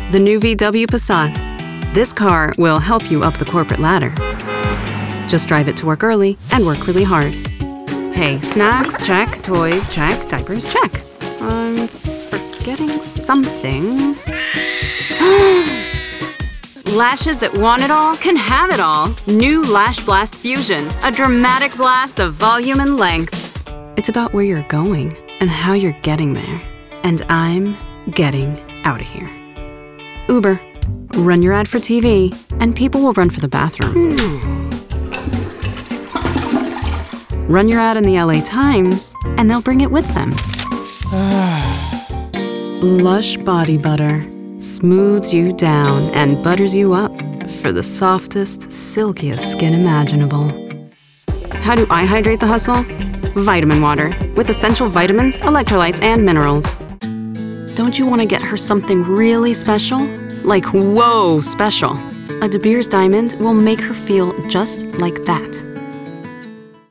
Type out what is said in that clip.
The new VW Passat. This car will help you up the corporate ladder. Just drive it to work early and work really hard. Hey, snacks, check. Toys, check. Diapers, check. I'm forgetting something. Lashes that want it all can have it all. New Lash Blast Fusion, a dramatic blast of volume and length. It's about where you're going and how you're getting there. And I'm getting out of here. Uber, run your ad for TV, and people will run for the bathroom. Run your ad in the LA Times, and they'll bring it with them. Lush Body Butter smooths you down and butters you up for the softest, silkiest skin imaginable. How do I hydrate the hustle? Vitamin water with essential vitamins, electrolytes, and minerals. Don't you want to get her something really special? Like, whoa, special. A De Beers diamond will make her feel just like that.